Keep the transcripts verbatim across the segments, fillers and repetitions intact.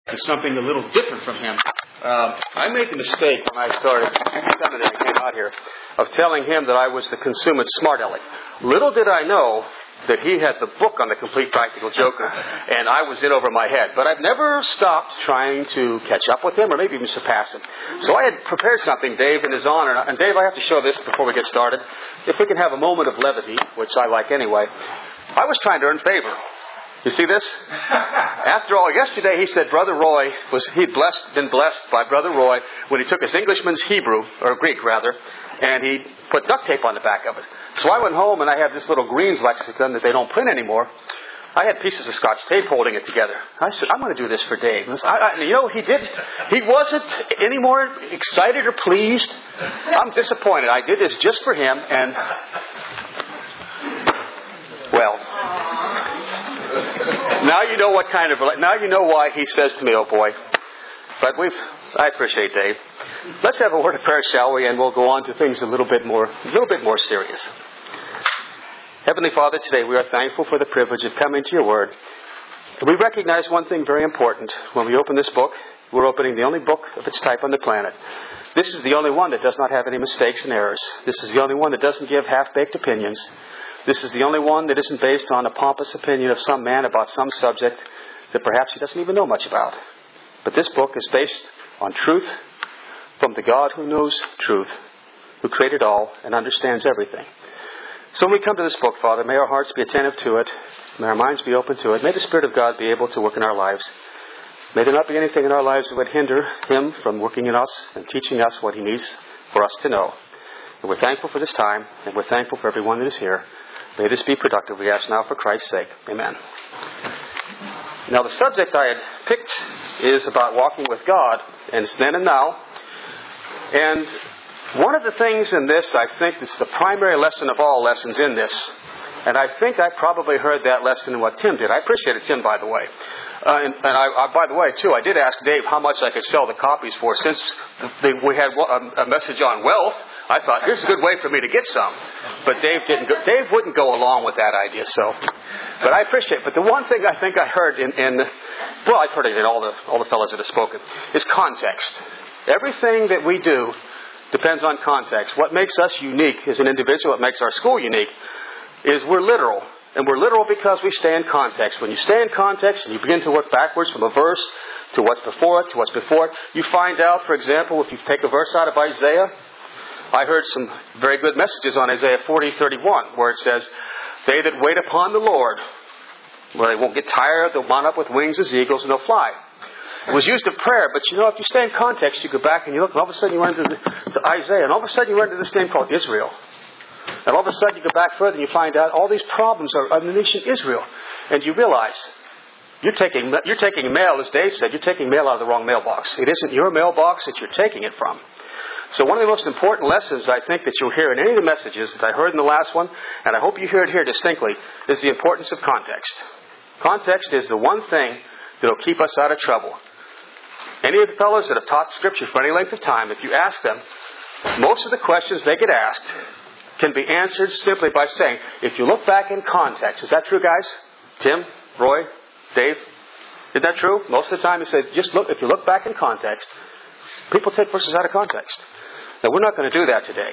to something a little different from him. Uh, I made the mistake when I started seminary and came out here of telling him that I was the consummate smart aleck. Little did I know that he had the book on the Complete Practical Joker, and I was in over my head. But I've never stopped trying to catch up with him, or maybe even surpass him. So I had prepared something, Dave, in his honor. And Dave, I have to show this before we get started. If we can have a moment of levity, which I like anyway. I was trying to earn favor. You see this? After all, yesterday he said Brother Roy was he'd blessed, been blessed by Brother Roy when he took his Englishman's Hebrew, or Greek rather, and he put duct tape on the back of it. So I went home and I have this little Green's lexicon that they don't print anymore. I had pieces of Scotch tape holding it together. I said, I'm going to do this for Dave. I, I, you know, he did. He wasn't any more excited or pleased. I'm disappointed. I did this just for him, and well, now you know what kind of. Now you know why he says to me, "Oh boy." But we've. I appreciate Dave. Let's have a word of prayer, shall we? And we'll go on to things a little bit more, a little bit more serious. Heavenly Father, today we are thankful for the privilege of coming to your Word. We recognize one thing very important. When we open this book, we're opening the only book of its type on the planet. This is the only one that does not have any mistakes and errors. This is the only one that doesn't give half-baked opinions. This is the only one that isn't based on a pompous opinion of some man about some subject that perhaps he doesn't even know much about. But this book is based on truth from the God who knows truth, who created all and understands everything. So when we come to this book, Father, may our hearts be attentive to it. May our minds be open to it. May the Spirit of God be able to work in our lives. May there not be anything in our lives that would hinder Him from working in us and teaching us what He needs for us to know. And we're thankful for this time, and we're thankful for everyone that is here. May this be productive, we ask now for Christ's sake. Amen. Now the subject I had picked is about walking with God, and it's then and now. And one of the things in this, I think, that's the primary lesson of all lessons in this, and I think I probably heard that lesson in what Tim did. I appreciated Tim, by the way. Uh, and and I, I, by the way, too, I did ask Dave how much I could sell the copies for. Since the, we had a, a message on wealth, I thought, here's a good way for me to get some. But Dave didn't. Go, Dave wouldn't go along with that idea. So, but I appreciate it. But the one thing I think I heard in, in well, I've heard it in all the all the fellows that have spoken, is context. Everything that we do depends on context. What makes us unique as an individual, what makes our school unique, is we're literal. And we're literal because we stay in context. When you stay in context and you begin to work backwards from a verse to what's before it, to what's before it, you find out, for example, if you take a verse out of Isaiah, I heard some very good messages on Isaiah forty thirty-one, where it says, they that wait upon the Lord, well, they won't get tired, they'll mount up with wings as eagles, and they'll fly. It was used of prayer, but you know, if you stay in context, you go back and you look, and all of a sudden you run into the, to Isaiah, and all of a sudden you run into this name called Israel. And all of a sudden you go back further and you find out all these problems are of the nation Israel. And you realize you're taking you're taking mail, as Dave said, you're taking mail out of the wrong mailbox. It isn't your mailbox that you're taking it from. So one of the most important lessons I think that you'll hear in any of the messages that I heard in the last one, and I hope you hear it here distinctly, is the importance of context. Context is the one thing that will keep us out of trouble. Any of the fellows that have taught Scripture for any length of time, if you ask them, most of the questions they get asked can be answered simply by saying, if you look back in context. Is that true, guys? Tim, Roy, Dave? Is that true? Most of the time, he said, just look. If you look back in context, people take verses out of context. Now, we're not going to do that today.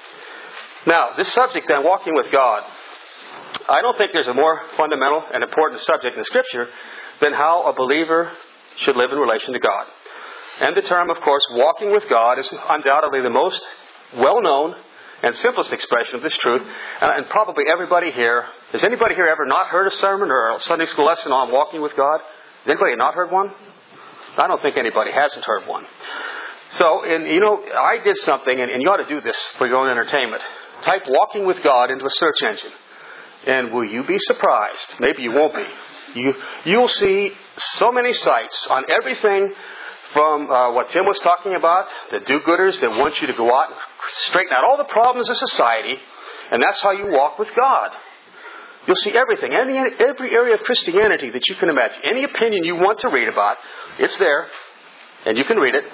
Now, this subject, then, walking with God, I don't think there's a more fundamental and important subject in the Scripture than how a believer should live in relation to God. And the term, of course, walking with God, is undoubtedly the most well-known and simplest expression of this truth. And, and probably everybody here, has anybody here ever not heard a sermon or a Sunday school lesson on walking with God? Has anybody not heard one? I don't think anybody hasn't heard one. So, and, you know, I did something, and, and you ought to do this for your own entertainment. Type walking with God into a search engine. And will you be surprised? Maybe you won't be. You, you'll see so many sites on everything from uh, what Tim was talking about, the do-gooders that want you to go out and straighten out all the problems of society, and that's how you walk with God. You'll see everything, any, every area of Christianity that you can imagine. Any opinion you want to read about, it's there, and you can read it.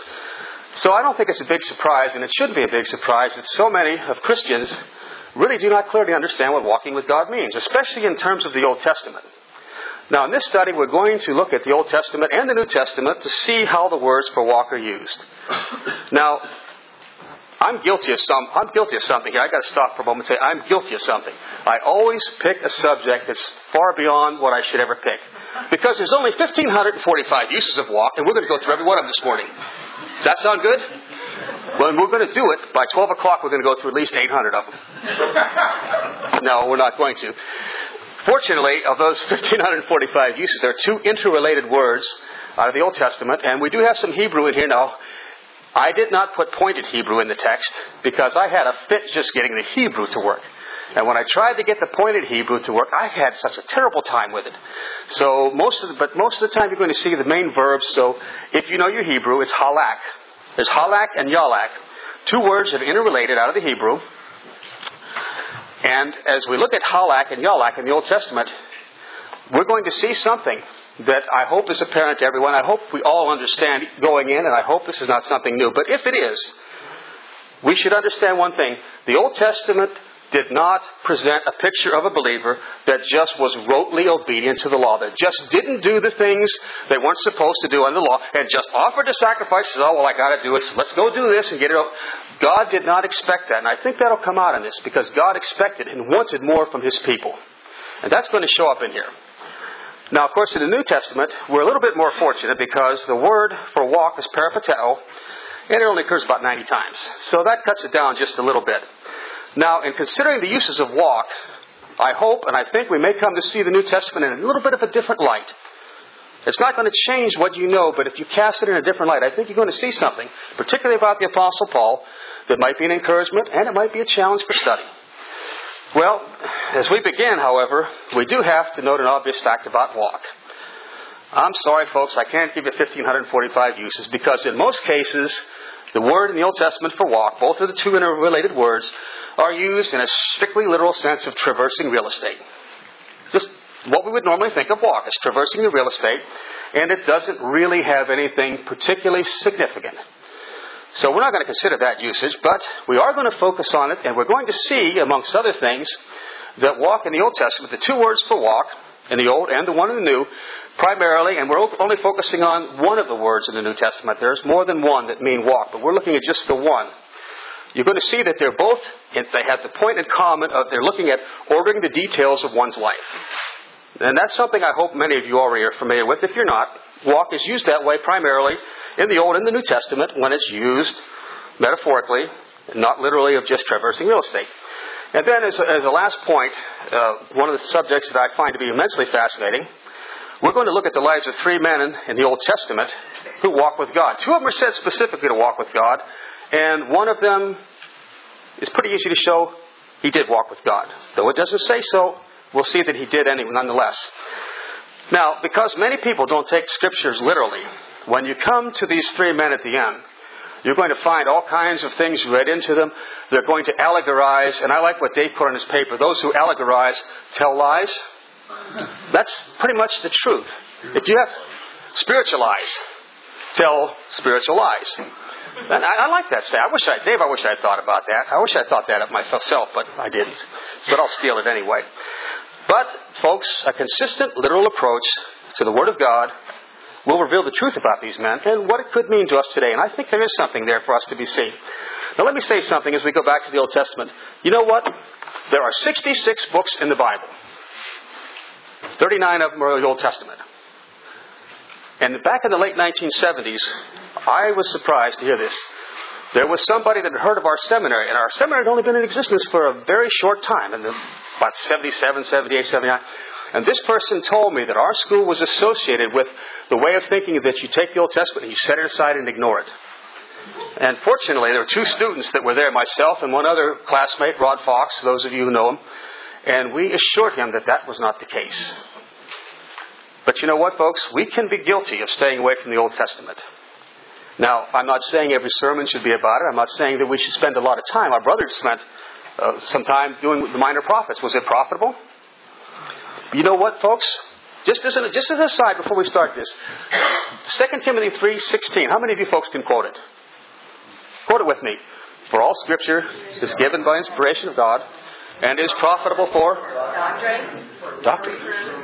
So I don't think it's a big surprise, and it shouldn't be a big surprise, that so many of Christians really do not clearly understand what walking with God means, especially in terms of the Old Testament. Now, in this study, we're going to look at the Old Testament and the New Testament to see how the words for walk are used. Now, I'm guilty of some. I'm guilty of something here. I got to stop for a moment and say I'm guilty of something. I always pick a subject that's far beyond what I should ever pick, because there's only one thousand five hundred forty-five uses of walk, and we're going to go through every one of them this morning. Does that sound good? Well, we're going to do it by twelve o'clock. We're going to go through at least eight hundred of them. No, we're not going to. Fortunately, of those one thousand five hundred forty-five uses, there are two interrelated words out of the Old Testament, and we do have some Hebrew in here now. I did not put pointed Hebrew in the text because I had a fit just getting the Hebrew to work. And when I tried to get the pointed Hebrew to work, I had such a terrible time with it. So most of the, but most of the time you're going to see the main verbs. So if you know your Hebrew, it's halak. There's halak and yalak, two words that are interrelated out of the Hebrew. And as we look at halak and yalak in the Old Testament, we're going to see something that I hope is apparent to everyone. I hope we all understand going in, and I hope this is not something new. But if it is, we should understand one thing. The Old Testament did not present a picture of a believer that just was rotely obedient to the law, that just didn't do the things they weren't supposed to do under the law, and just offered a sacrifice. Oh, well, I got to do it, so let's go do this and get it over. God did not expect that, and I think that'll come out in this, because God expected and wanted more from His people. And that's going to show up in here. Now, of course, in the New Testament, we're a little bit more fortunate because the word for walk is peripateo, and it only occurs about ninety times. So that cuts it down just a little bit. Now, in considering the uses of walk, I hope and I think we may come to see the New Testament in a little bit of a different light. It's not going to change what you know, but if you cast it in a different light, I think you're going to see something, particularly about the Apostle Paul, that might be an encouragement and it might be a challenge for study. Well, as we begin, however, we do have to note an obvious fact about walk. I'm sorry, folks, I can't give you one thousand five hundred forty-five uses, because in most cases, the word in the Old Testament for walk, both of the two interrelated words, are used in a strictly literal sense of traversing real estate. Just what we would normally think of walk as traversing the real estate, and it doesn't really have anything particularly significant. So we're not going to consider that usage, but we are going to focus on it, and we're going to see, amongst other things, that walk in the Old Testament, the two words for walk in the Old and the one in the New, primarily, and we're only focusing on one of the words in the New Testament. There's more than one that mean walk, but we're looking at just the one. You're going to see that they're both, they have the point in common of they're looking at ordering the details of one's life. And that's something I hope many of you already are familiar with. If you're not, walk is used that way primarily in the Old and the New Testament when it's used metaphorically, not literally of just traversing real estate. And then as a, as a last point, uh, one of the subjects that I find to be immensely fascinating, we're going to look at the lives of three men in, in the Old Testament who walk with God. Two of them are said specifically to walk with God, and one of them is pretty easy to show he did walk with God. Though it doesn't say so, we'll see that he did anyway, nonetheless. Now, because many people don't take Scriptures literally, when you come to these three men at the end, you're going to find all kinds of things read into them. They're going to allegorize, and I like what Dave put on his paper, those who allegorize tell lies. That's pretty much the truth. If you have spiritualize, tell spiritual lies. And I, I like that stat. I wish I, Dave, I wish I had thought about that. I wish I thought that of myself, but I didn't. But I'll steal it anyway. But, folks, a consistent literal approach to the Word of God will reveal the truth about these men and what it could mean to us today. And I think there is something there for us to be seen. Now, let me say something as we go back to the Old Testament. You know what? There are sixty-six books in the Bible. thirty-nine of them are the Old Testament. And back in the late nineteen seventies, I was surprised to hear this. There was somebody that had heard of our seminary, and our seminary had only been in existence for a very short time, in the, about seventy-seven, seventy-eight, seventy-nine. And this person told me that our school was associated with the way of thinking that you take the Old Testament and you set it aside and ignore it. And fortunately, there were two students that were there, myself and one other classmate, Rod Fox, those of you who know him, and we assured him that that was not the case. But you know what, folks? We can be guilty of staying away from the Old Testament. Now, I'm not saying every sermon should be about it. I'm not saying that we should spend a lot of time. Our brother spent uh, some time doing the minor prophets. Was it profitable? You know what, folks? Just as, an, just as an aside before we start this, Second Timothy three sixteen. How many of you folks can quote it? Quote it with me. For all Scripture is given by inspiration of God and is profitable for doctrine, doctrine, for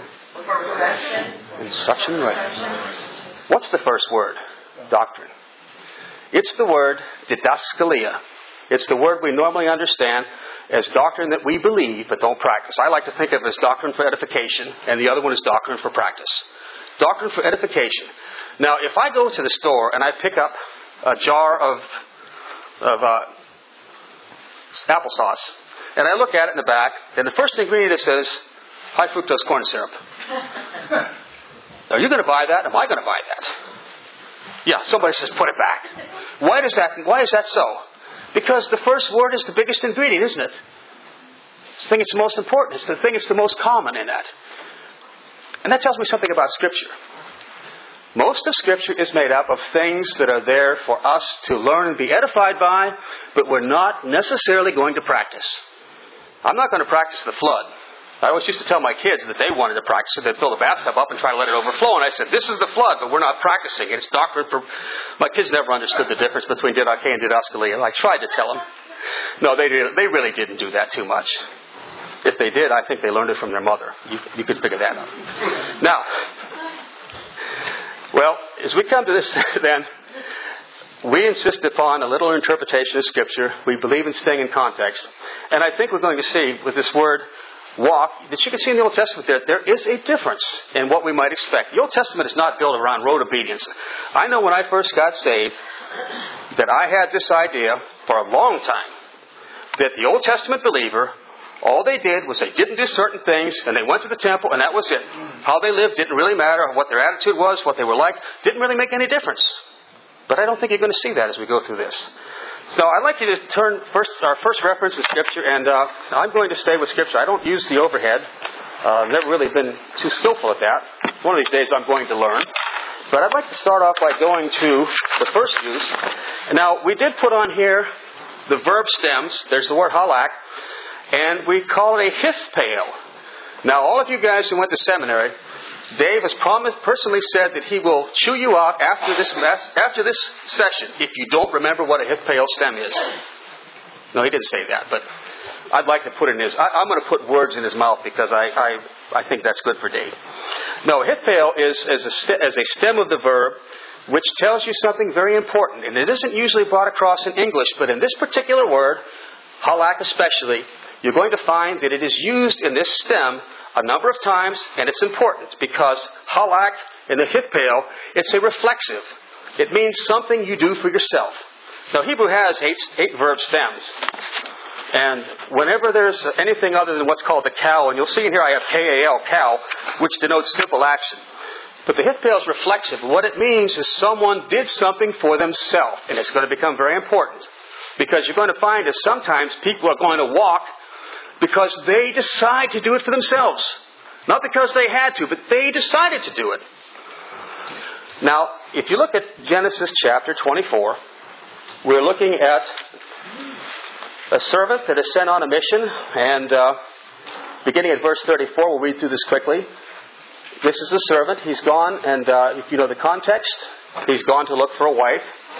Correction. Instruction and right. What's the first word? Doctrine. It's the word didaskalia. It's the word we normally understand as doctrine that we believe but don't practice. I like to think of it as doctrine for edification, and the other one is doctrine for practice. Doctrine for edification. Now, if I go to the store and I pick up a jar of of uh, applesauce, and I look at it in the back, and the first ingredient it says high fructose corn syrup. Are you going to buy that? Am I going to buy that? Yeah, somebody says put it back. Why does that? Why is that so? Because the first word is the biggest ingredient, isn't it? It's the thing that's the most important. It's the thing that's the most common in that. And that tells me something about Scripture. Most of Scripture is made up of things that are there for us to learn and be edified by, but we're not necessarily going to practice. I'm not going to practice the flood. I always used to tell my kids that they wanted to practice it. They'd fill the bathtub up and try to let it overflow. And I said, this is the flood, but we're not practicing it. It's doctrine for... My kids never understood the difference between didache and didaskalia. I tried to tell them. No, they, they really didn't do that too much. If they did, I think they learned it from their mother. You, you could figure that out. Now, well, as we come to this then, we insist upon a little interpretation of Scripture. We believe in staying in context. And I think we're going to see with this word walk, that you can see in the Old Testament there, there is a difference in what we might expect. The Old Testament is not built around rote obedience. I know when I first got saved that I had this idea for a long time that the Old Testament believer, all they did was they didn't do certain things and they went to the temple and that was it. How they lived didn't really matter. What their attitude was, what they were like, didn't really make any difference. But I don't think you're going to see that as we go through this. So I'd like you to turn first, our first reference to Scripture, and uh, I'm going to stay with Scripture. I don't use the overhead. Uh, I've never really been too skillful at that. One of these days I'm going to learn. But I'd like to start off by going to the first use. Now, we did put on here the verb stems. There's the word halak. And we call it a hifpale. Now, all of you guys who went to seminary, Dave has promised, personally said that he will chew you out after this after this session if you don't remember what a hifpale stem is. No, he didn't say that, but I'd like to put it in his... I, I'm going to put words in his mouth because I, I, I think that's good for Dave. No, hifpale is, is a st- as a stem of the verb which tells you something very important. And it isn't usually brought across in English, but in this particular word, halak especially, you're going to find that it is used in this stem a number of times, and it's important because halak in the hifpale, it's a reflexive. It means something you do for yourself. Now, Hebrew has eight, eight verb stems. And whenever there's anything other than what's called the kal, and you'll see in here I have K A L, kal, which denotes simple action. But the hifpale is reflexive. What it means is someone did something for themselves, and it's going to become very important. Because you're going to find that sometimes people are going to walk because they decide to do it for themselves. Not because they had to, but they decided to do it. Now, if you look at Genesis chapter twenty-four, we're looking at a servant that is sent on a mission. And uh, beginning at verse thirty-four, we'll read through this quickly. This is the servant. He's gone, and uh, if you know the context, he's gone to look for a wife.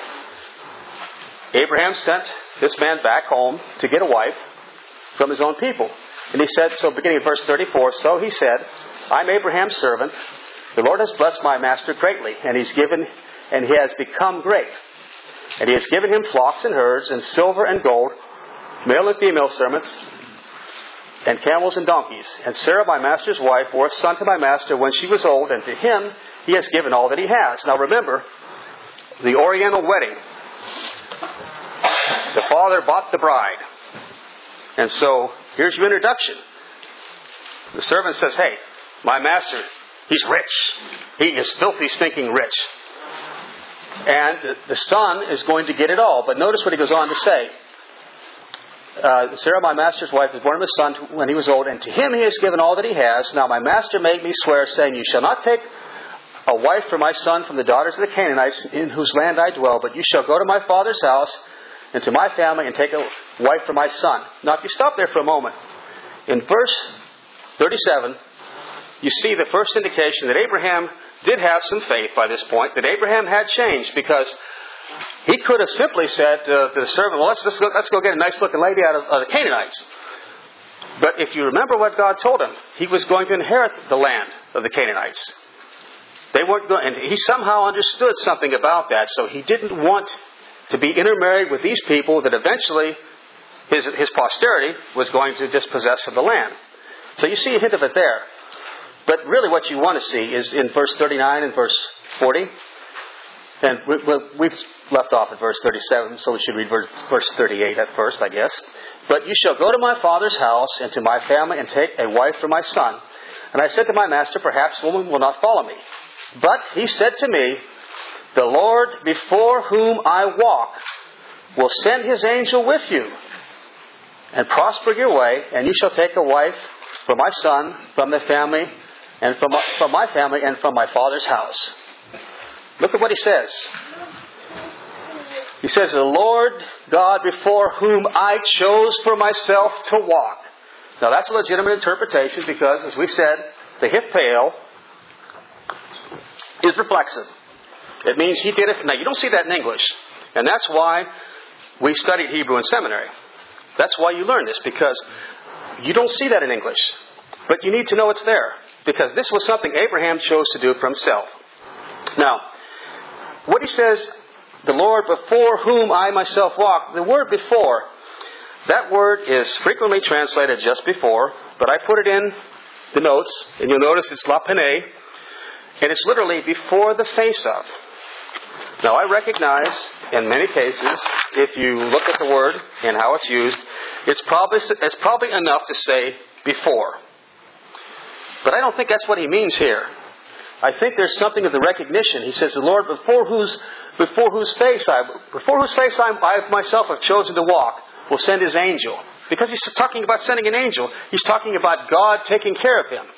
Abraham sent this man back home to get a wife from his own people. And he said, so beginning at verse thirty-four, so he said, I'm Abraham's servant. The Lord has blessed my master greatly, and he's given, and he has become great. And he has given him flocks and herds, and silver and gold, male and female servants, and camels and donkeys. And Sarah, my master's wife, bore a son to my master when she was old, and to him he has given all that he has. Now remember, the Oriental wedding. The father bought the bride. And so, here's your introduction. The servant says, hey, my master, he's rich. He is filthy, stinking rich. And the son is going to get it all. But notice what he goes on to say. Uh, Sarah, my master's wife, was born of his son when he was old, and to him he has given all that he has. Now my master made me swear, saying, you shall not take a wife for my son from the daughters of the Canaanites, in whose land I dwell, but you shall go to my father's house and to my family and take a wife for my son. Now if you stop there for a moment, in verse thirty-seven, you see the first indication that Abraham did have some faith by this point, that Abraham had changed, because he could have simply said uh, to the servant, well, let's, let's, go, let's go get a nice looking lady out of uh, the Canaanites. But if you remember what God told him, he was going to inherit the land of the Canaanites. They weren't going, and he somehow understood something about that, so he didn't want to be intermarried with these people that eventually his, his posterity was going to dispossess of the land. So you see a hint of it there. But really what you want to see is in verse thirty-nine and verse forty. And we've left off at verse thirty-seven, so we should read verse thirty-eight at first, I guess. But you shall go to my father's house and to my family and take a wife for my son. And I said to my master, perhaps woman will not follow me. But he said to me, the Lord before whom I walk will send his angel with you and prosper your way, and you shall take a wife for my son from the family and from my, from my family and from my father's house. Look at what he says. He says, the Lord God before whom I chose for myself to walk. Now that's a legitimate interpretation because, as we said, the hipheo is reflexive. It means he did it. Now you don't see that in English. And that's why we studied Hebrew in seminary. That's why you learn this, because you don't see that in English. But you need to know it's there, because this was something Abraham chose to do for himself. Now, what he says, the Lord before whom I myself walk, the word before, that word is frequently translated just before, but I put it in the notes, and you'll notice it's lapene, and it's literally before the face of. Now I recognize in many cases, if you look at the word and how it's used, it's probably it's probably enough to say before. But I don't think that's what he means here. I think there's something of the recognition. He says, the Lord before whose before whose face I before whose face I, I myself have chosen to walk will send his angel. Because he's talking about sending an angel, he's talking about God taking care of him.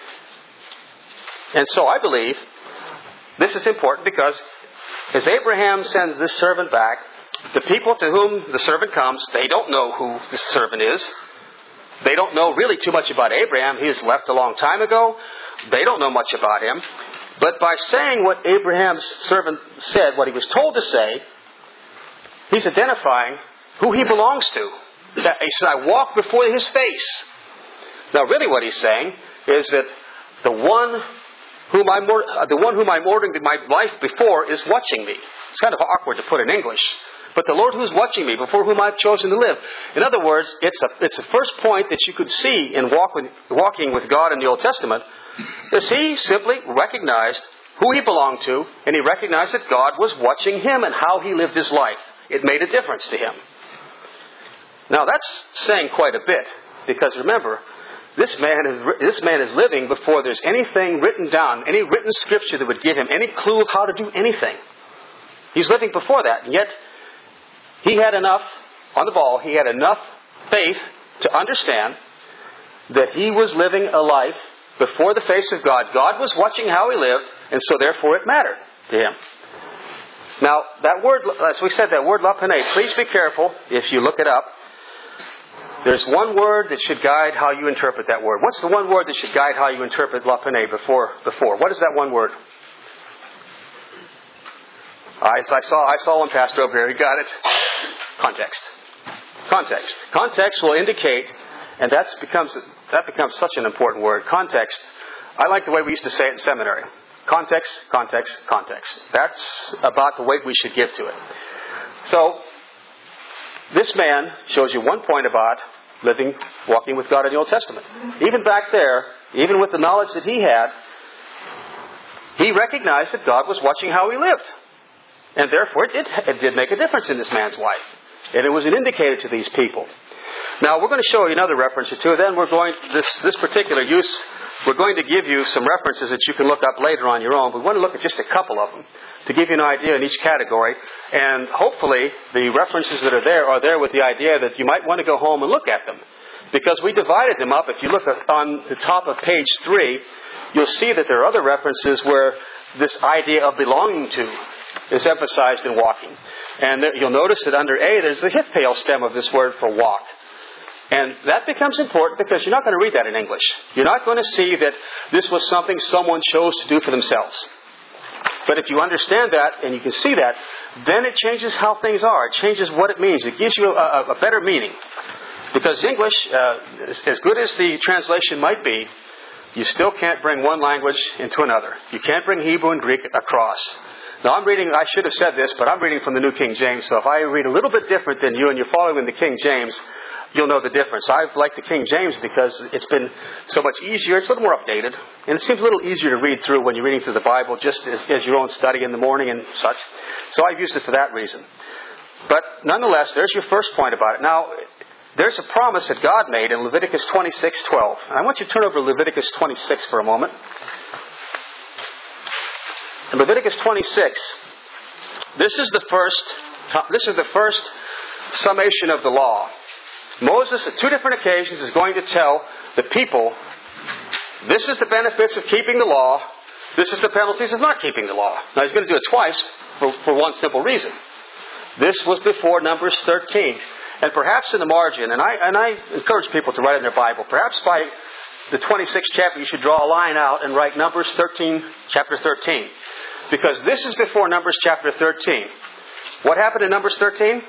And so I believe this is important because as Abraham sends this servant back, the people to whom the servant comes, they don't know who this servant is. They don't know really too much about Abraham. He has left a long time ago. They don't know much about him. But by saying what Abraham's servant said, what he was told to say, he's identifying who he belongs to. He said, I walk before his face. Now really what he's saying is that the one whom I'm, the one whom I'm ordering my life before is watching me. It's kind of awkward to put in English. But the Lord who's watching me, before whom I've chosen to live. In other words, it's a, it's the first point that you could see in walk with, walking with God in the Old Testament, is he simply recognized who he belonged to, and he recognized that God was watching him and how he lived his life. It made a difference to him. Now that's saying quite a bit, because remember, this man is, this man is living before there's anything written down, any written scripture that would give him any clue of how to do anything. He's living before that, and yet he had enough, on the ball, he had enough faith to understand that he was living a life before the face of God. God was watching how he lived, and so therefore it mattered to him. Now, that word, as we said, that word lapene, please be careful if you look it up. There's one word that should guide how you interpret that word. What's the one word that should guide how you interpret lapene before? before? What is that one word? I, I saw I saw one pastor over here. He got it. Context. Context. Context will indicate, and that's becomes that becomes such an important word. Context. I like the way we used to say it in seminary. Context, context, context. That's about the weight we should give to it. So, this man shows you one point about living, walking with God in the Old Testament. Even back there, even with the knowledge that he had, he recognized that God was watching how he lived. And therefore, it did, it did make a difference in this man's life. And it was an indicator to these people. Now, we're going to show you another reference or two. Then we're going, this, this particular use, we're going to give you some references that you can look up later on your own. We want to look at just a couple of them to give you an idea in each category. And hopefully, the references that are there are there with the idea that you might want to go home and look at them. Because we divided them up. If you look on the top of page three, you'll see that there are other references where this idea of belonging to is emphasized in walking. And you'll notice that under A, there's the hipheo stem of this word for walk. And that becomes important because you're not going to read that in English. You're not going to see that this was something someone chose to do for themselves. But if you understand that and you can see that, then it changes how things are. It changes what it means. It gives you a, a better meaning. Because English, uh, as, as good as the translation might be, you still can't bring one language into another. You can't bring Hebrew and Greek across. Now I'm reading, I should have said this, but I'm reading from the New King James, so if I read a little bit different than you and you're following the King James, you'll know the difference. I've liked the King James because it's been so much easier. It's a little more updated. And it seems a little easier to read through when you're reading through the Bible, just as, as your own study in the morning and such. So I've used it for that reason. But nonetheless, there's your first point about it. Now, there's a promise that God made in Leviticus twenty-six twelve. And I want you to turn over to Leviticus twenty-six for a moment. In Leviticus twenty-six, this is the first, this is the first summation of the law. Moses, at two different occasions, is going to tell the people, this is the benefits of keeping the law, this is the penalties of not keeping the law. Now, he's going to do it twice for, for one simple reason. This was before Numbers thirteen. And perhaps in the margin, and I, and I encourage people to write in their Bible, perhaps by the twenty-sixth chapter you should draw a line out and write Numbers thirteen, chapter thirteen. Because this is before Numbers chapter thirteen. What happened in Numbers thirteen?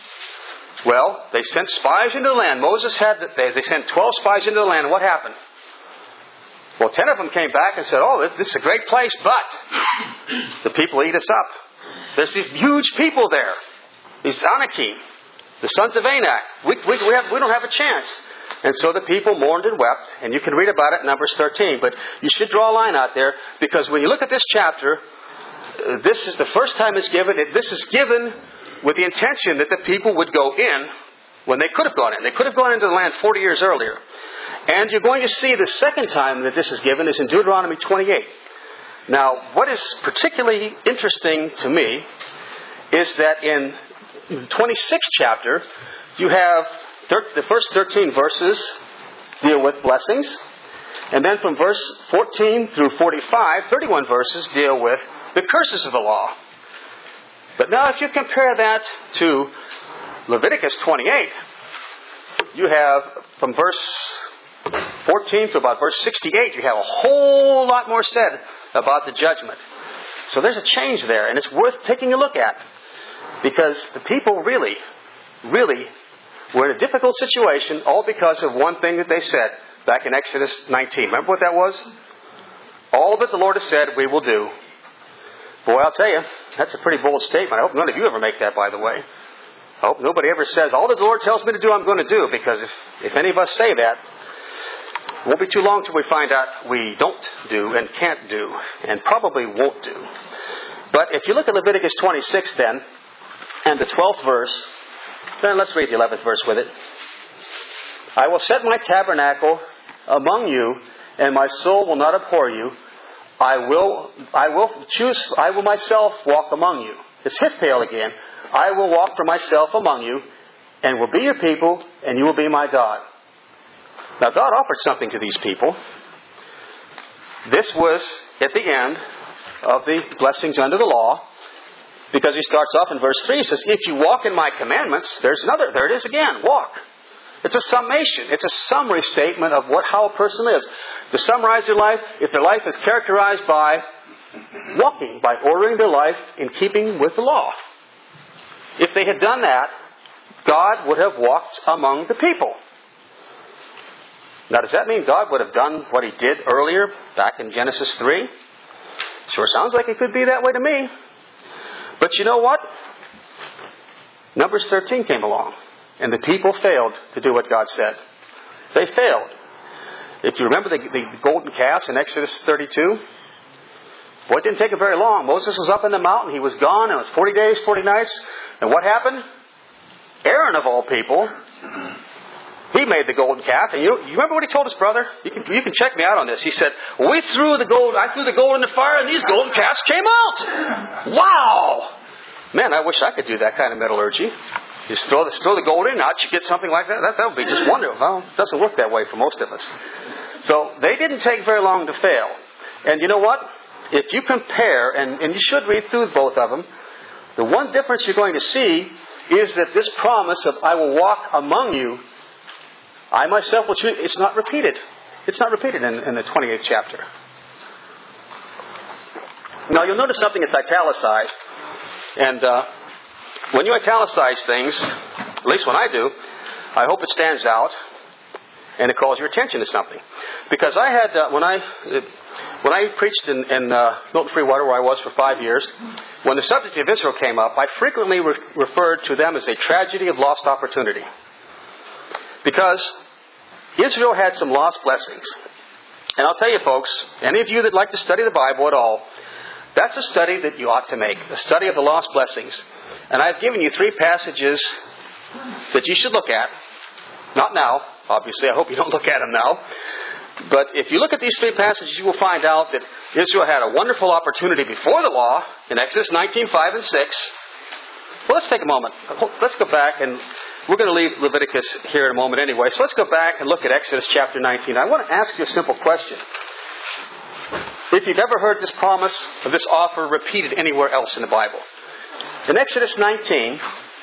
Well, they sent spies into the land. Moses had, they, they sent twelve spies into the land. And what happened? Well, ten of them came back and said, oh, this is a great place, but the people eat us up. There's these huge people there. These Anakim, the sons of Anak. We, we, we, have, we don't have a chance. And so the people mourned and wept. And you can read about it in Numbers thirteen. But you should draw a line out there, because when you look at this chapter, uh, this is the first time it's given. It, this is given with the intention that the people would go in when they could have gone in. They could have gone into the land forty years earlier. And you're going to see the second time that this is given is in Deuteronomy twenty-eight. Now, what is particularly interesting to me is that in the twenty-sixth chapter, you have thir- the first thirteen verses deal with blessings. And then from verse fourteen through forty-five, thirty-one verses deal with the curses of the law. But now if you compare that to Leviticus twenty-eight, you have from verse fourteen to about verse sixty-eight, you have a whole lot more said about the judgment. So there's a change there, and it's worth taking a look at. Because the people really, really were in a difficult situation, all because of one thing that they said back in Exodus nineteen. Remember what that was? All that the Lord has said, we will do. Boy, I'll tell you, that's a pretty bold statement. I hope none of you ever make that, by the way. I hope nobody ever says, all that the Lord tells me to do, I'm going to do. Because if, if any of us say that, it won't be too long till we find out we don't do and can't do, and probably won't do. But if you look at Leviticus twenty-six then, and the twelfth verse, then let's read the eleventh verse with it. I will set my tabernacle among you, and my soul will not abhor you. I will, I will choose, I will myself walk among you. It's Hiphil again. I will walk for myself among you, and will be your people, and you will be my God. Now God offered something to these people. This was at the end of the blessings under the law, because he starts off in verse three. He says, if you walk in my commandments, there's another, there it is again, walk. It's a summation. It's a summary statement of what how a person lives. To summarize their life, if their life is characterized by walking, by ordering their life in keeping with the law. If they had done that, God would have walked among the people. Now, does that mean God would have done what He did earlier, back in Genesis three? Sure sounds like it could be that way to me. But you know what? Numbers thirteen came along, and the people failed to do what God said. They failed. If you remember the, the golden calves in Exodus thirty-two, boy, it didn't take it very long. Moses was up in the mountain. He was gone. It was forty days, forty nights. And what happened? Aaron, of all people, he made the golden calf. And you, you remember what he told his brother? You can, you can check me out on this. He said, we threw the gold, I threw the gold in the fire, and these golden calves came out. Wow! Man, I wish I could do that kind of metallurgy. Just throw the, throw the gold in, out you get something like that. That, that would be just wonderful. Well, it doesn't work that way for most of us. So they didn't take very long to fail. And you know what? If you compare, and, and you should read through both of them, the one difference you're going to see is that this promise of I will walk among you, I myself will choose, it's not repeated. It's not repeated in, in the twenty-eighth chapter. Now you'll notice something that's italicized. And uh, when you italicize things, at least when I do, I hope it stands out and it calls your attention to something. Because I had, uh, when I uh, when I preached in, in uh, Milton Free Water, where I was for five years, when the subject of Israel came up, I frequently re- referred to them as a tragedy of lost opportunity. Because Israel had some lost blessings. And I'll tell you folks, any of you that like to study the Bible at all, that's a study that you ought to make, the study of the lost blessings. And I've given you three passages that you should look at. Not now, obviously. I hope you don't look at them now. But if you look at these three passages, you will find out that Israel had a wonderful opportunity before the law in Exodus nineteen, five and six. Well, let's take a moment. Let's go back, and we're going to leave Leviticus here in a moment anyway. So let's go back and look at Exodus chapter nineteen. I want to ask you a simple question. If you've ever heard this promise or this offer repeated anywhere else in the Bible. In Exodus nineteen,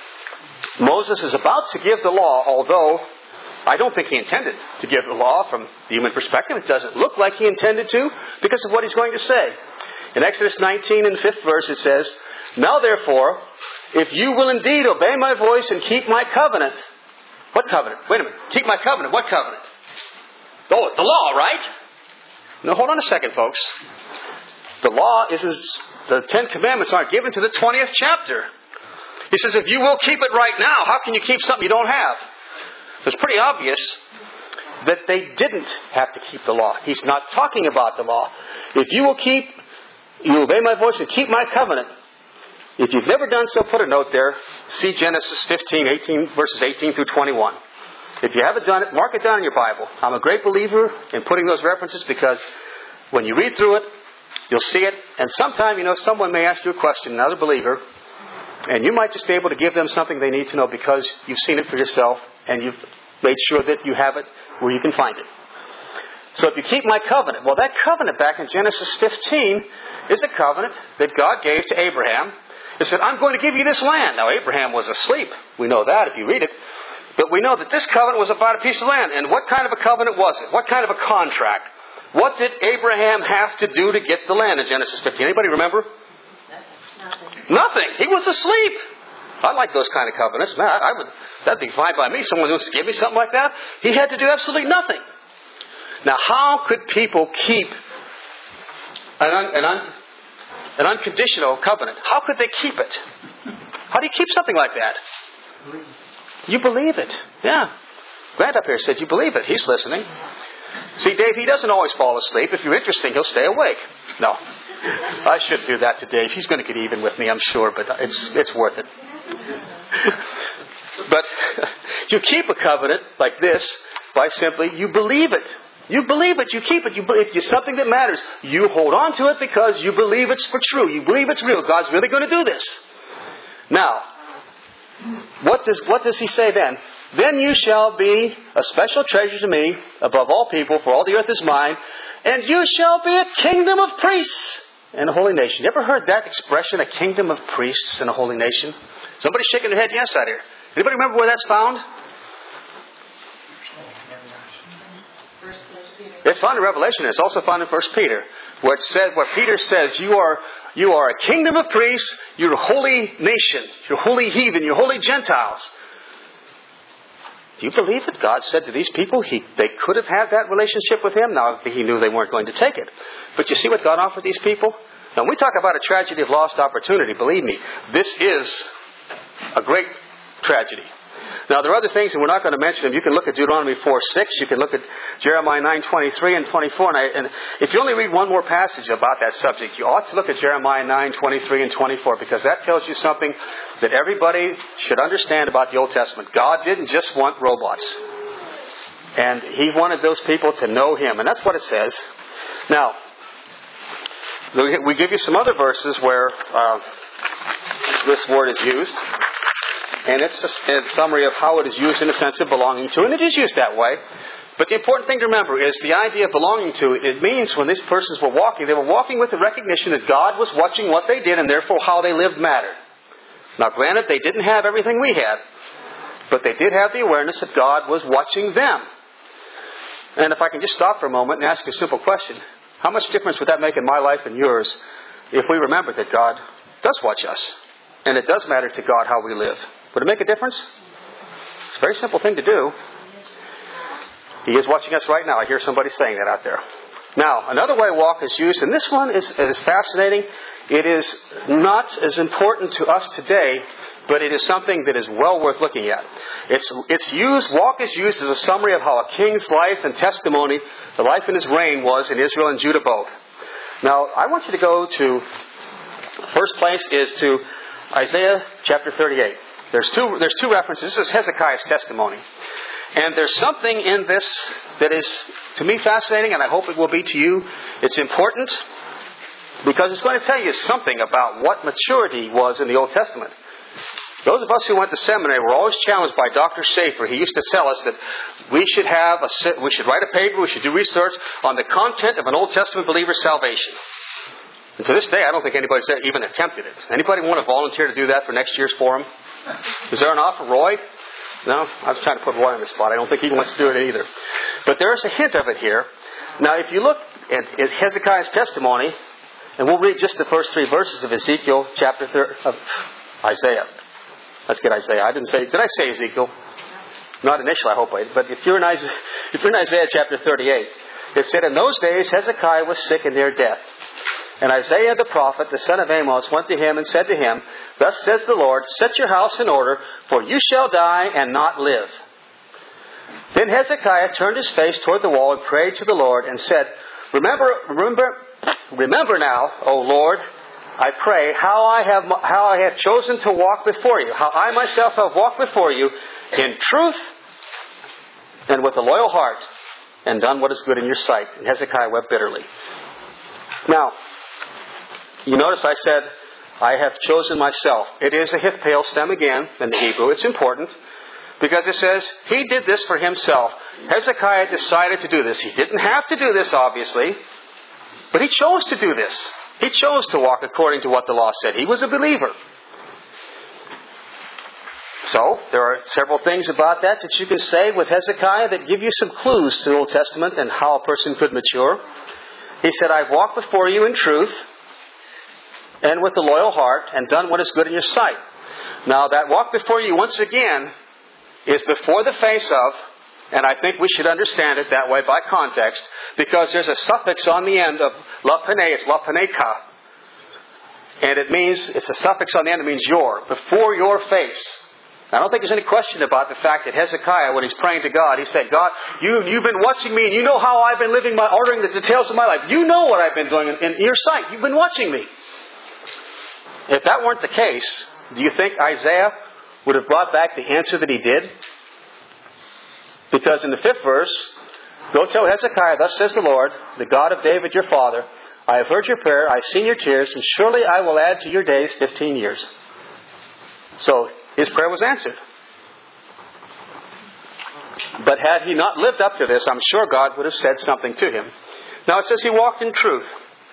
Moses is about to give the law, although I don't think he intended to give the law from the human perspective. It doesn't look like he intended to because of what he's going to say. In Exodus nineteen, in the fifth verse, it says, "Now therefore, if you will indeed obey my voice and keep my covenant." What covenant? Wait a minute. Keep my covenant. What covenant? Oh, the law, right? No, hold on a second, folks. The law isn't, the Ten Commandments aren't given to the twentieth chapter. He says, if you will keep it right now, how can you keep something you don't have? It's pretty obvious that they didn't have to keep the law. He's not talking about the law. If you will keep, you obey my voice and keep my covenant. If you've never done so, put a note there. See Genesis fifteen, eighteen, verses eighteen through twenty-one. If you haven't done it, mark it down in your Bible. I'm a great believer in putting those references because when you read through it, you'll see it. And sometime, you know, someone may ask you a question, another believer, and you might just be able to give them something they need to know because you've seen it for yourself and you've made sure that you have it where you can find it. So if you keep my covenant, well, that covenant back in Genesis fifteen is a covenant that God gave to Abraham. He said, I'm going to give you this land. Now, Abraham was asleep. We know that if you read it. But we know that this covenant was about a piece of land. And what kind of a covenant was it? What kind of a contract? What did Abraham have to do to get the land in Genesis fifteen? Anybody remember? Nothing. Nothing. He was asleep. I like those kind of covenants. Man, I would, that'd be fine by me. Someone wants to give me something like that. He had to do absolutely nothing. Now, how could people keep an, un, an, un, an unconditional covenant? How could they keep it? How do you keep something like that? You believe it. Yeah. Grant up here said you believe it. He's listening. See, Dave, he doesn't always fall asleep. If you're interesting, he'll stay awake. No. I shouldn't do that to Dave. He's going to get even with me, I'm sure, but it's it's worth it. But you keep a covenant like this by simply, you believe it. You believe it. You keep it. You, if it's something that matters, you hold on to it because you believe it's for true. You believe it's real. God's really going to do this. Now, what does what does he say then? Then you shall be a special treasure to me above all people, for all the earth is mine, and you shall be a kingdom of priests and a holy nation. You ever heard that expression, a kingdom of priests and a holy nation? Somebody shaking their head yes out here. Anybody remember where that's found? It's found in Revelation. It's also found in First Peter, where it said, where Peter says, "You are you are a kingdom of priests. You're a holy nation. You're holy heathen. You're holy Gentiles." Do you believe that God said to these people he they could have had that relationship with Him? Now, He knew they weren't going to take it. But you see what God offered these people? Now, when we talk about a tragedy of lost opportunity, believe me, this is a great tragedy. Now, there are other things, and we're not going to mention them. You can look at Deuteronomy four six. You can look at Jeremiah nine twenty-three and twenty-four. And, I, and if you only read one more passage about that subject, you ought to look at Jeremiah nine twenty-three and twenty-four, because that tells you something that everybody should understand about the Old Testament. God didn't just want robots. And He wanted those people to know Him. And that's what it says. Now, we give you some other verses where uh, this word is used. And it's a, a summary of how it is used in the sense of belonging to. And it is used that way. But the important thing to remember is the idea of belonging to. It means when these persons were walking, they were walking with the recognition that God was watching what they did, and therefore how they lived mattered. Now granted, they didn't have everything we had, but they did have the awareness that God was watching them. And if I can just stop for a moment and ask a simple question. How much difference would that make in my life and yours if we remember that God does watch us? And it does matter to God how we live. Would it make a difference? Very simple thing to do. He is watching us right now. I hear somebody saying that out there. Now, another way walk is used, and this one is, is fascinating. It is not as important to us today, but it is something that is well worth looking at. It's, it's used, walk is used as a summary of how a king's life and testimony, the life in his reign was in Israel and Judah both. Now, I want you to go to, first place is to Isaiah chapter thirty-eight. There's two, there's two references. This is Hezekiah's testimony. And there's something in this that is, to me, fascinating, and I hope it will be to you. It's important because it's going to tell you something about what maturity was in the Old Testament. Those of us who went to seminary were always challenged by Doctor Schaefer. He used to tell us that we should have a, we should write a paper, we should do research on the content of an Old Testament believer's salvation. And to this day, I don't think anybody's even attempted it. Anybody want to volunteer to do that for next year's forum? Is there an offer, Roy? No? I was trying to put Roy on the spot. I don't think he wants to do it either. But there's a hint of it here. Now, if you look at, at Hezekiah's testimony, and we'll read just the first three verses of Ezekiel chapter thir- of Isaiah. Let's get Isaiah. I didn't say, did I say Ezekiel? Not initially, I hope I did. But if you're in Isaiah, if you're in Isaiah chapter thirty-eight, it said, in those days Hezekiah was sick and near death. And Isaiah the prophet, the son of Amos, went to him and said to him, thus says the Lord, set your house in order, for you shall die and not live. Then Hezekiah turned his face toward the wall and prayed to the Lord and said, Remember, remember, remember now, O Lord, I pray, how I have how I have chosen to walk before you, how I myself have walked before you in truth and with a loyal heart, and done what is good in your sight. And Hezekiah wept bitterly. Now, you notice I said, I have chosen myself. It is a hithpael stem again in the Hebrew. It's important because it says he did this for himself. Hezekiah decided to do this. He didn't have to do this, obviously, but he chose to do this. He chose to walk according to what the law said. He was a believer. So, there are several things about that that you can say with Hezekiah that give you some clues to the Old Testament and how a person could mature. He said, I've walked before you in truth and with a loyal heart and done what is good in your sight. Now, that walk before you, once again, is before the face of, and I think we should understand it that way by context, because there's a suffix on the end of lapene, it's lapeneka. And it means, it's a suffix on the end, it means your, before your face. I don't think there's any question about the fact that Hezekiah, when he's praying to God, he said, God, you, you've been watching me and you know how I've been living, my, ordering the details of my life. You know what I've been doing in, in your sight. You've been watching me. If that weren't the case, do you think Isaiah would have brought back the answer that he did? Because in the fifth verse, go tell Hezekiah, thus says the Lord, the God of David your father, I have heard your prayer, I have seen your tears, and surely I will add to your days fifteen years. So, his prayer was answered. But had he not lived up to this, I'm sure God would have said something to him. Now it says he walked in truth.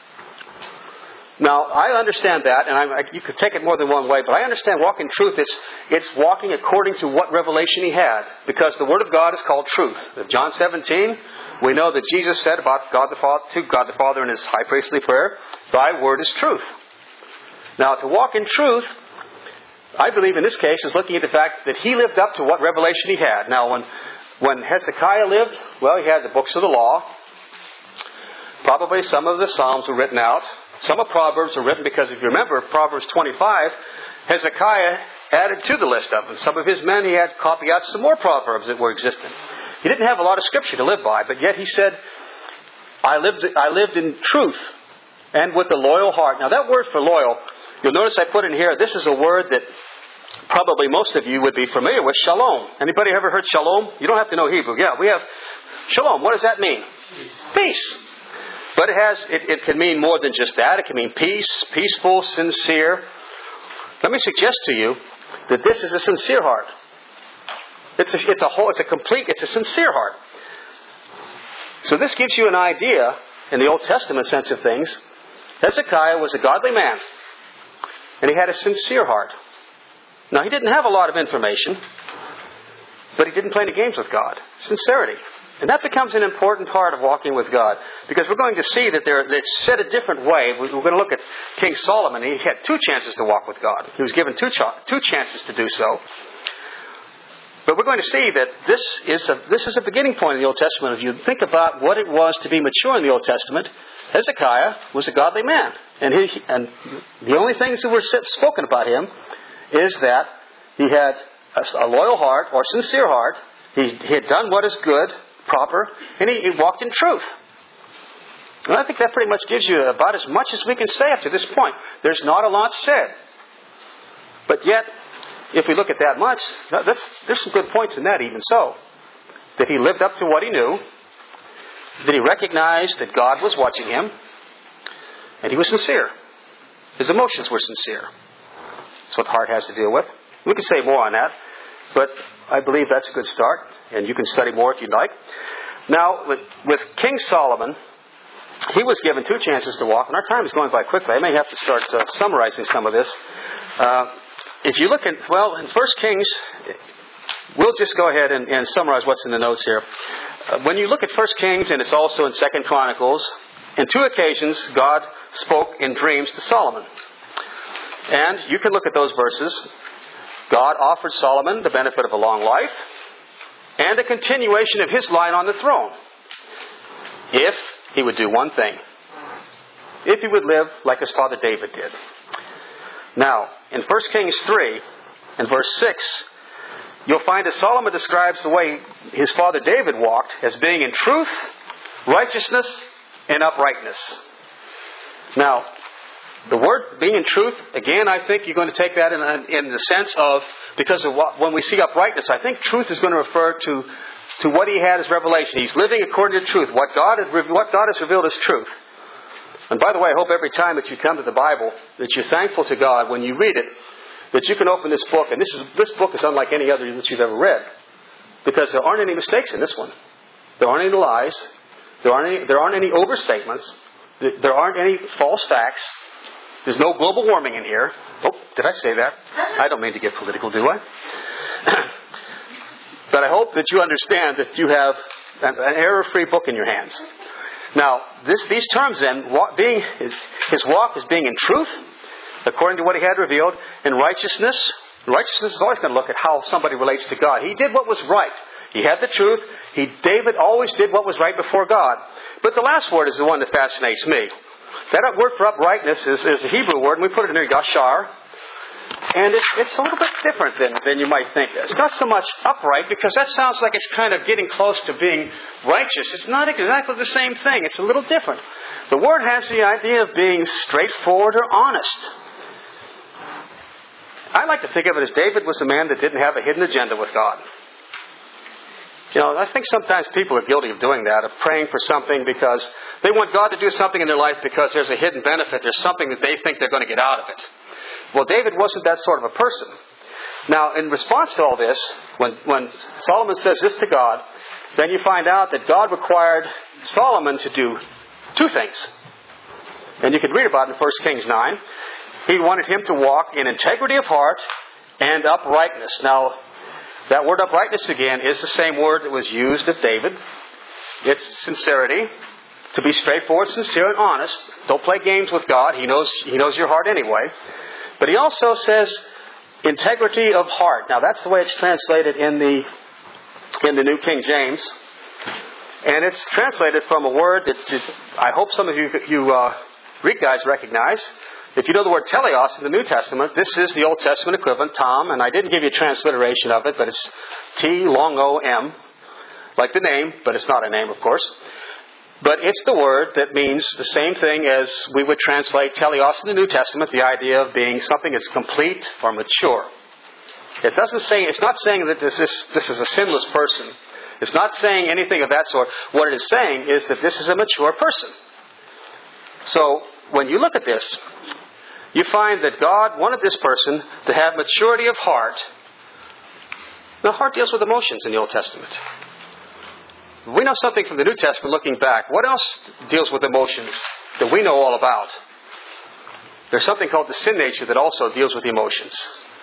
Now, I understand that, and I, you could take it more than one way, but I understand walking in truth, it's, it's walking according to what revelation he had. Because the Word of God is called truth. In John seventeen, we know that Jesus said about God the Father, to God the Father in His high priestly prayer, Thy Word is truth. Now, to walk in truth, I believe in this case is looking at the fact that he lived up to what revelation he had. Now, when, when Hezekiah lived, well, he had the books of the law. Probably some of the Psalms were written out. Some of Proverbs are written because if you remember Proverbs twenty-five, Hezekiah added to the list of them. Some of his men, he had copy out some more Proverbs that were existent. He didn't have a lot of scripture to live by, but yet he said, I lived, I lived in truth and with a loyal heart. Now that word for loyal, you'll notice I put in here, this is a word that probably most of you would be familiar with, shalom. Anybody ever heard shalom? You don't have to know Hebrew. Yeah, we have shalom. What does that mean? Peace. Peace. But it has, it, it can mean more than just that. It can mean peace, peaceful, sincere. Let me suggest to you that this is a sincere heart. It's a, it's a whole, it's a complete, it's a sincere heart. So this gives you an idea, in the Old Testament sense of things, Hezekiah was a godly man. And he had a sincere heart. Now, he didn't have a lot of information, but he didn't play any games with God. Sincerity. And that becomes an important part of walking with God. Because we're going to see that there, it's said a different way. We're going to look at King Solomon. He had two chances to walk with God. He was given two, ch- two chances to do so. But we're going to see that this is a, this is a beginning point in the Old Testament. If you think about what it was to be mature in the Old Testament, Hezekiah was a godly man. And, he, and the only things that were spoken about him is that he had a, a loyal heart or sincere heart. He, he had done what is good, proper, and he, he walked in truth. And I think that pretty much gives you about as much as we can say up to this point. There's not a lot said. But yet, if we look at that much, there's some good points in that even so. That he lived up to what he knew. That he recognized that God was watching him. And he was sincere. His emotions were sincere. That's what the heart has to deal with. We can say more on that. But I believe that's a good start. And you can study more if you'd like. Now, with, with King Solomon, he was given two chances to walk. And our time is going by quickly. I may have to start uh, summarizing some of this. Uh, if you look at, well, in First Kings, we'll just go ahead and, and summarize what's in the notes here. Uh, when you look at First Kings, and it's also in Second Chronicles, in two occasions, God spoke in dreams to Solomon. And you can look at those verses. God offered Solomon the benefit of a long life and a continuation of his line on the throne, if he would do one thing. If he would live like his father David did. Now, in First Kings three, in verse six, you'll find that Solomon describes the way his father David walked as being in truth, righteousness, and uprightness. Now, the word being in truth, again, I think you're going to take that in, in the sense of, because of what, when we see uprightness, I think truth is going to refer to, to what he had as revelation. He's living according to truth. What God has, what God has revealed as truth. And by the way, I hope every time that you come to the Bible, that you're thankful to God when you read it, that you can open this book, and this is this book is unlike any other that you've ever read, because there aren't any mistakes in this one. There aren't any lies. There aren't any, there aren't any overstatements. There aren't any false facts. There's no global warming in here. Oh, did I say that? I don't mean to get political, do I? But I hope that you understand that you have an, an error-free book in your hands. Now, this, these terms then, walk, being his, his walk is being in truth, according to what he had revealed, in righteousness. Righteousness is always going to look at how somebody relates to God. He did what was right. He had the truth. He, David always did what was right before God. But the last word is the one that fascinates me. That word for uprightness is, is a Hebrew word, and we put it in there, yashar. And it's, it's a little bit different than, than you might think. It's not so much upright, because that sounds like it's kind of getting close to being righteous. It's not exactly the same thing. It's a little different. The word has the idea of being straightforward or honest. I like to think of it as David was a man that didn't have a hidden agenda with God. You know, I think sometimes people are guilty of doing that, of praying for something because they want God to do something in their life because there's a hidden benefit. There's something that they think they're going to get out of it. Well, David wasn't that sort of a person. Now, in response to all this, when, when Solomon says this to God, then you find out that God required Solomon to do two things. And you can read about it in First Kings nine. He wanted him to walk in integrity of heart and uprightness. Now, that word uprightness again is the same word that was used of David. It's sincerity. To be straightforward, sincere, and honest. Don't play games with God. He knows, he knows your heart anyway. But he also says integrity of heart. Now that's the way it's translated in the in the New King James. And it's translated from a word that I hope some of you, you uh, Greek guys recognize. If you know the word teleos in the New Testament, this is the Old Testament equivalent, Tom, and I didn't give you a transliteration of it, but it's T long O M, like the name, but it's not a name, of course. But it's the word that means the same thing as we would translate teleos in the New Testament, the idea of being something that's complete or mature. It doesn't say, it's not saying that this is, this is a sinless person. It's not saying anything of that sort. What it is saying is that this is a mature person. So, when you look at this, you find that God wanted this person to have maturity of heart. The heart deals with emotions in the Old Testament. We know something from the New Testament looking back. What else deals with emotions that we know all about? There's something called the sin nature that also deals with emotions.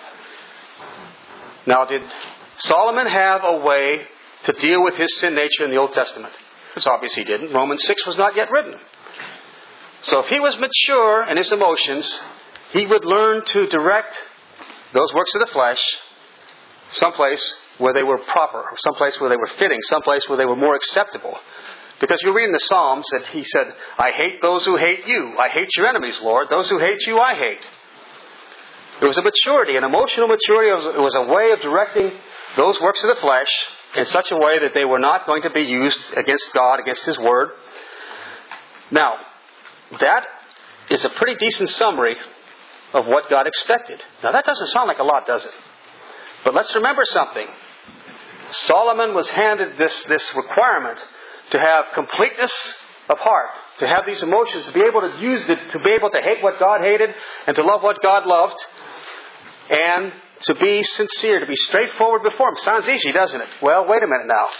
Now, did Solomon have a way to deal with his sin nature in the Old Testament? It's obvious he didn't. Romans six was not yet written. So if he was mature in his emotions, he would learn to direct those works of the flesh someplace where they were proper, someplace where they were fitting, someplace where they were more acceptable. Because you read in the Psalms that he said, I hate those who hate you. I hate your enemies, Lord. Those who hate you, I hate. It was a maturity, an emotional maturity. It was, it was a way of directing those works of the flesh in such a way that they were not going to be used against God, against His Word. Now, that is a pretty decent summary of what God expected. Now, that doesn't sound like a lot, does it? But let's remember something. Solomon was handed this, this requirement to have completeness of heart, to have these emotions, to be able to use it, to be able to hate what God hated and to love what God loved, and to be sincere, to be straightforward before Him. Sounds easy, doesn't it? Well, wait a minute now.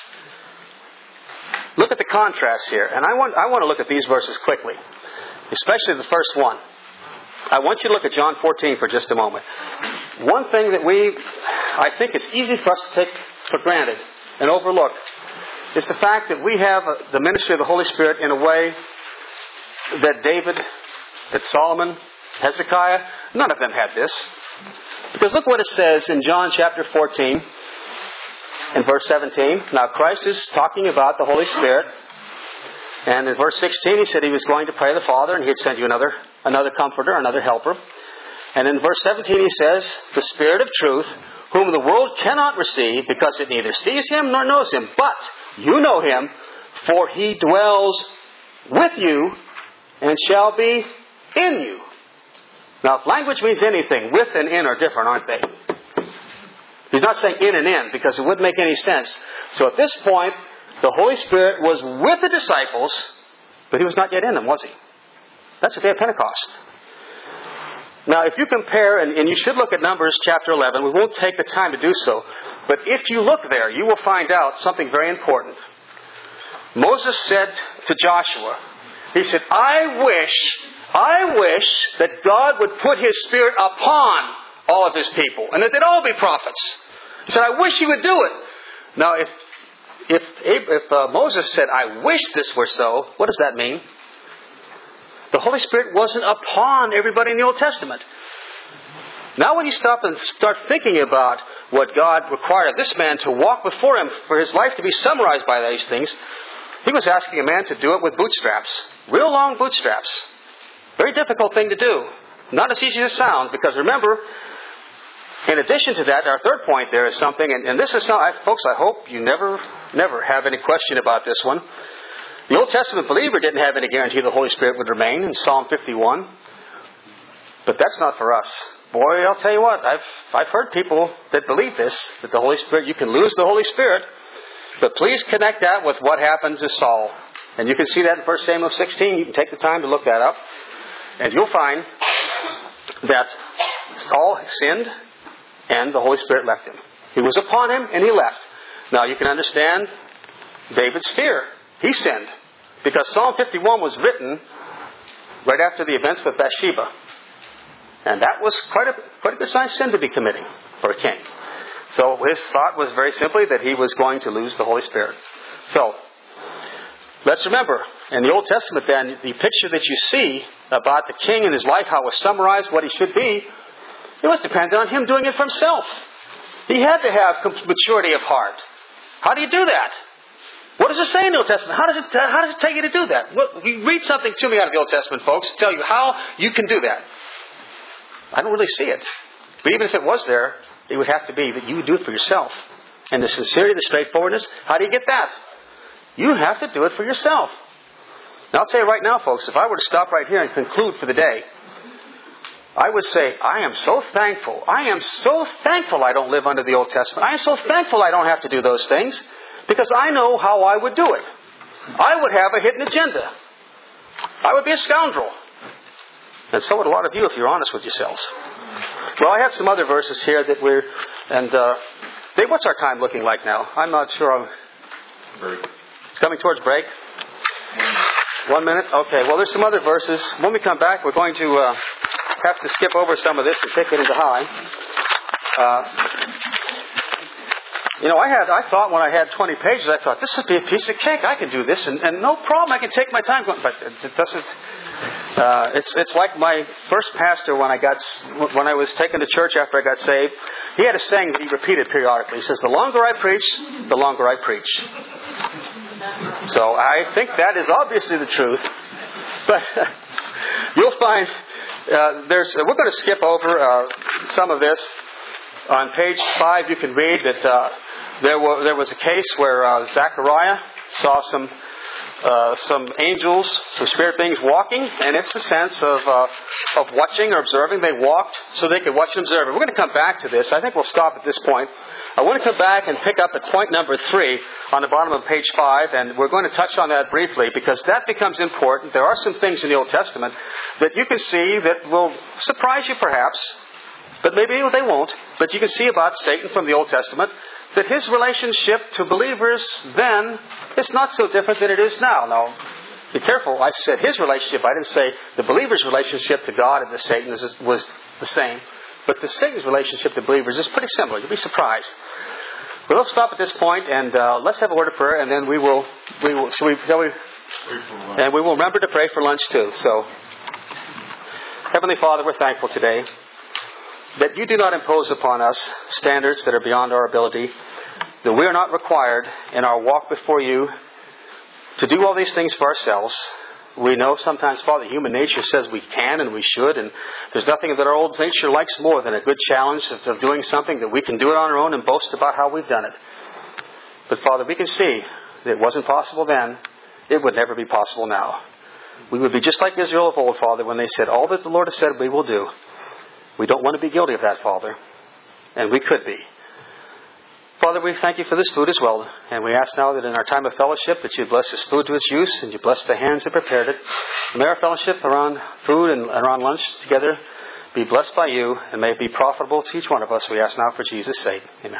Look at the contrast here. And I want, I want to look at these verses quickly, especially the first one. I want you to look at John fourteen for just a moment. One thing that we, I think it's easy for us to take for granted and overlook is the fact that we have the ministry of the Holy Spirit in a way that David, that Solomon, Hezekiah, none of them had this. Because look what it says in John chapter fourteen and verse seventeen. Now Christ is talking about the Holy Spirit. And in verse sixteen he said He was going to pray the Father and He'd send you another, another comforter, another helper. And in verse seventeen he says, the Spirit of truth, whom the world cannot receive because it neither sees Him nor knows Him. But you know Him, for He dwells with you and shall be in you. Now, if language means anything, with and in are different, aren't they? He's not saying in and in, because it wouldn't make any sense. So at this point, the Holy Spirit was with the disciples, but He was not yet in them, was He? That's the day of Pentecost. Now, if you compare, and, and you should look at Numbers chapter eleven, we won't take the time to do so, but if you look there, you will find out something very important. Moses said to Joshua, he said, I wish, I wish that God would put His Spirit upon all of His people, and that they'd all be prophets. He said, I wish He would do it. Now, if if, if uh, Moses said, I wish this were so, what does that mean? The Holy Spirit wasn't upon everybody in the Old Testament. Now when you stop and start thinking about what God required of this man to walk before Him, for his life to be summarized by these things, He was asking a man to do it with bootstraps. Real long bootstraps. Very difficult thing to do. Not as easy as it sounds, because remember, in addition to that, our third point there is something, and, and this is something, folks, I hope you never, never have any question about this one. The Old Testament believer didn't have any guarantee the Holy Spirit would remain in Psalm fifty-one. But that's not for us. Boy, I'll tell you what, I've I've heard people that believe this, that the Holy Spirit, you can lose the Holy Spirit. But please connect that with what happened to Saul. And you can see that in First Samuel sixteen. You can take the time to look that up. And you'll find that Saul sinned and the Holy Spirit left him. He was upon him and he left. Now you can understand David's fear. He sinned. Because Psalm fifty-one was written right after the events with Bathsheba. And that was quite a, quite a good sized sin to be committing for a king. So his thought was very simply that he was going to lose the Holy Spirit. So, let's remember, in the Old Testament then, the picture that you see about the king and his life, how it was summarized, what he should be, it was dependent on him doing it for himself. He had to have maturity of heart. How do you do that? What does it say in the Old Testament? How does it, how does it take you to do that? Well, you read something to me out of the Old Testament, folks, to tell you how you can do that. I don't really see it. But even if it was there, it would have to be that you would do it for yourself. And the sincerity, the straightforwardness, how do you get that? You have to do it for yourself. Now I'll tell you right now, folks, if I were to stop right here and conclude for the day, I would say, I am so thankful. I am so thankful I don't live under the Old Testament. I am so thankful I don't have to do those things, because I know how I would do it. I would have a hidden agenda. I would be a scoundrel. And so would a lot of you if you're honest with yourselves. Well, I have some other verses here that we're... And, uh... Dave, what's our time looking like now? I'm not sure. I'm... Break. It's coming towards break? One minute? Okay, well, there's some other verses. When we come back, we're going to uh, have to skip over some of this and take it into high. Uh... You know, I had, I thought when I had twenty pages, I thought, this would be a piece of cake. I can do this, and, and no problem. I can take my time. But it doesn't... Uh, it's it's like my first pastor when I got when I was taken to church after I got saved. He had a saying that he repeated periodically. He says, "The longer I preach, the longer I preach." So I think that is obviously the truth. But you'll find uh, there's. We're going to skip over uh, some of this. On page five, you can read that uh, there was there was a case where uh, Zechariah saw some. Uh, some angels, some spirit beings walking, and it's the sense of uh, of watching or observing. They walked so they could watch and observe. And we're going to come back to this. I think we'll stop at this point. I want to come back and pick up at point number three on the bottom of page five, and we're going to touch on that briefly because that becomes important. There are some things in the Old Testament that you can see that will surprise you perhaps, but maybe they won't. But you can see about Satan from the Old Testament that his relationship to believers then is not so different than it is now. Now, be careful. I said his relationship. I didn't say the believer's relationship to God and to Satan was the same. But the Satan's relationship to believers is pretty similar. You'll be surprised. Well, let's stop at this point and uh, let's have a word of prayer, and then we will. We will. Shall we? Shall we? And we will remember to pray for lunch too. So, Heavenly Father, we're thankful today that you do not impose upon us standards that are beyond our ability, that we are not required in our walk before you to do all these things for ourselves. We know sometimes, Father, human nature says we can and we should, and there's nothing that our old nature likes more than a good challenge of, of doing something that we can do it on our own and boast about how we've done it. But Father, we can see that it wasn't possible then. It would never be possible now. We would be just like Israel of old, Father, when they said, all that the Lord has said we will do. We don't want to be guilty of that, Father. And we could be. Father, we thank you for this food as well. And we ask now that in our time of fellowship that you bless this food to its use and you bless the hands that prepared it. May our fellowship around food and around lunch together be blessed by you and may it be profitable to each one of us. We ask now for Jesus' sake. Amen.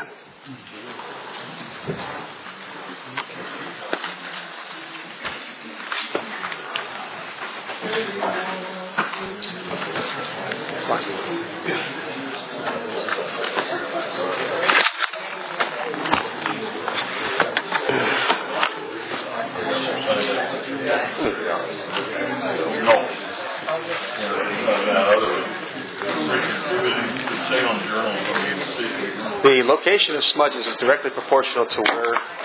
The location of smudges is directly proportional to where